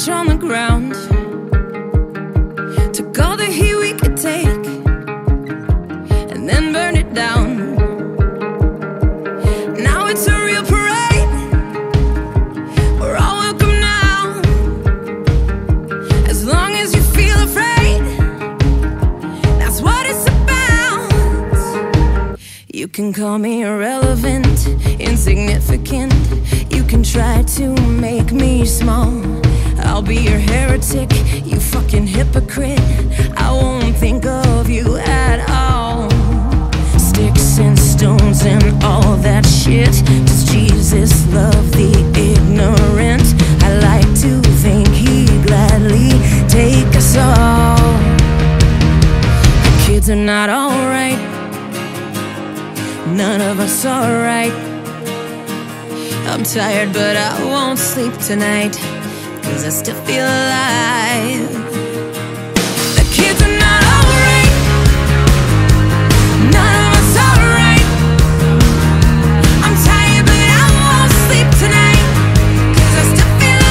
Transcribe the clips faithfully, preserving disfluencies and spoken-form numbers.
trash on the ground. Took all the heat we could take and then burned it down. Now it's a real parade. We're all welcome now. As long as you feel afraid, that's what it's about. You can call me irrelevant, insignificant. You can try to make me small. I'll be your heretic, you fucking hypocrite. I won't think of you at all. Sticks and stones and all that shit. Does Jesus love the ignorant? I like to think he'd gladly take us all. The kids are not alright. None of us are right. I'm tired but I won't sleep tonight, 'cause I still feel alive. The kids are not alright. None of us are right. I'm tired but I won't sleep tonight, 'cause I still feel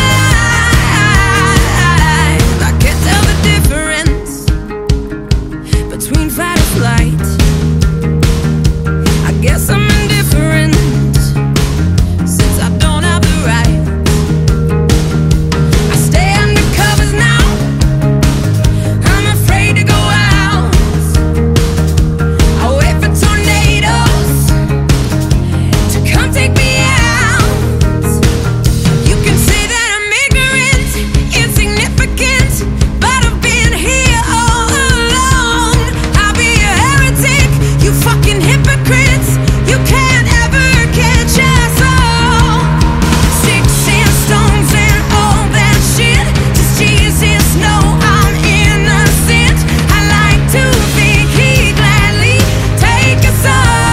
alive. I can't tell the difference between fight or flight. I guess I'm indifferent, since I don't have the right. I stay under covers now. I'm afraid to go out. I wait for tornadoes to come take me out. You can say that I'm ignorant, insignificant, but I've been here all along. I'll be a heretic, you fucking hypocrites. You can't ever catch us all. Sticks and stones and all that shit. Does Jesus know I'm innocent? I like to think he'd gladly take us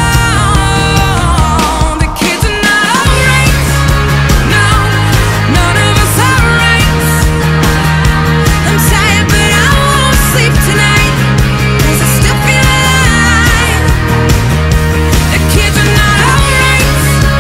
all. The kids are not alright. No, none of us are right. I'm tired but I won't sleep tonight, 'cause I still feel alive. The kids are not alright.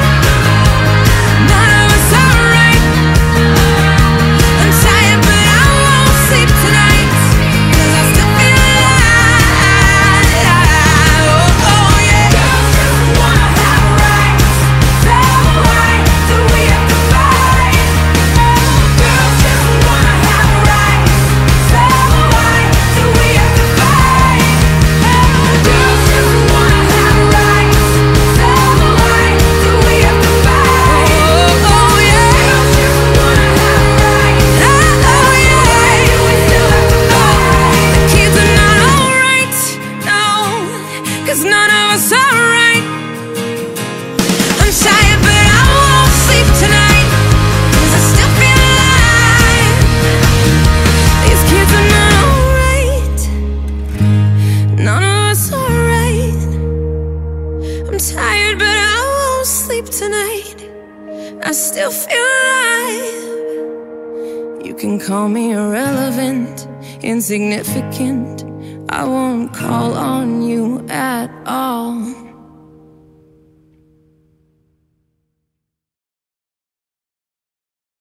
None of us are right. I'm tired but I won't sleep tonight, 'cause I still feel alive. Oh, oh yeah. Girls just wanna have rights. So why do we have to fight? Girls just wanna have rights. So why do we have to fight? Girls just wanna have rights. So why do we have to fight? Oh, oh yeah. Girls just wanna have rights. Oh, oh yeah. We still have to fight. The kids are not alright. No, 'cause none of us are right. I'm tired but I won't sleep tonight, 'cause I still feel alive. These kids are not alright. None of us are right. I'm tired but I won't sleep tonight. I still feel alive. You can call me irrelevant, insignificant. I won't call on you at all.